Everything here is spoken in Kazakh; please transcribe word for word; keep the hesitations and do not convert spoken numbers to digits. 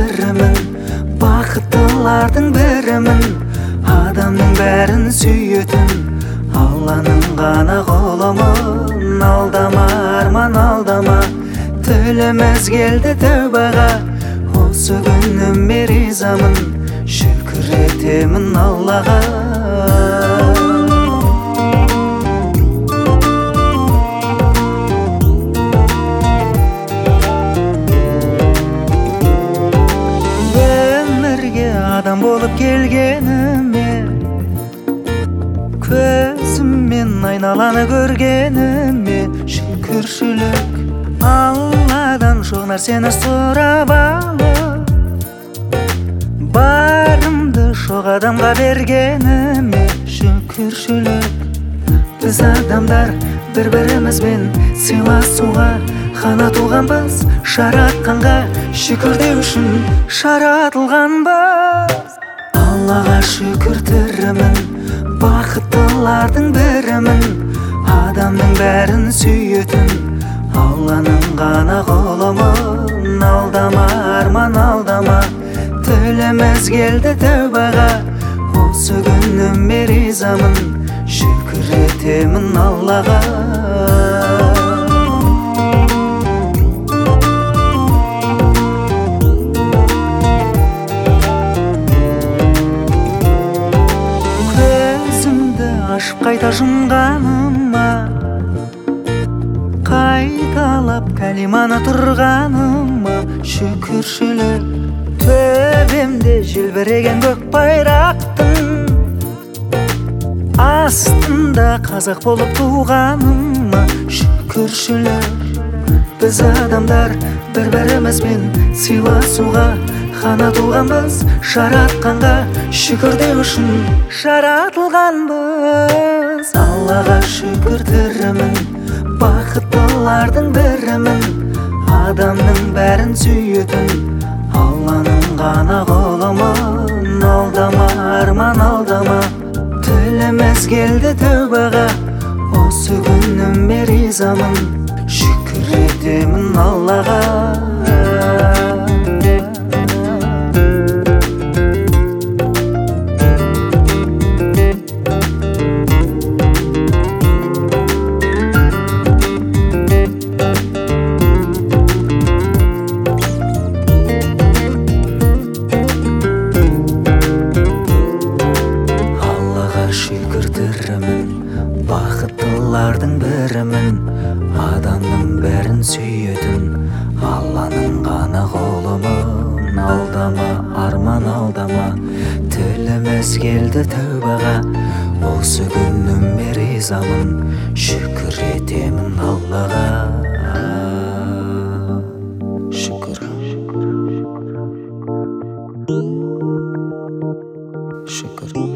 шүкіртірімін, бақыттылардың бірімін. Адамның бәрін сүйетін Алланың ғана құлымын. Алдама арман алдама, тіліміз келді тәубаға. Осы күніме ризамын, шүкір етемін Аллаға. Адам болып келгеніме, көзіммен айналаны көргеніме шүкіршілік. Алладан жоқ нәрсені сұрап алып, барымды жоқ адамға бергеніме шүкіршілік. Біз адамдар бір-бірімізбен сыйласуға ғана туғанбыз, жаратқанға шүкірдеу үшін жаратылғанбыз. Аллаға шүкіртірімін, бақыттылардың бірімін. Адамның бәрін сүйетін Алланың ғана құлымын. Алдама арман алдама, тіліміз келді тәубаға. Осы күніме ризамын, шүкір етемін Аллаға. Ашып қайта жұмғаныма, қайталап кәлиманы тұрғаныма шүкіршілік. Төбемде желбіреген көк байрақтың астында қазақ болып туғаныма шүкіршілік. Біз адамдар бір-бірімізбен сыйласуға ғана туғанбыз, жаратқанға шүкірдеу үшін жаратылғанбыз. Аллаға шүкіртірімін, бақыттылардың бірімін. Адамның бәрін сүйетін Алланың ғана құлымын. Алдама арман алдама, тіліміз келді тәубаға. Осы күніме ризамын, шүкір етемін Аллаға. Бақыттылардың бірімін. Адамның бәрін сүйетін Алланың ғана құлымын. Алдама арман алдама, тіліміз келді тәубаға. Осы күніме ризамын, шүкір етемін Аллаға. Шүкір, шүкір.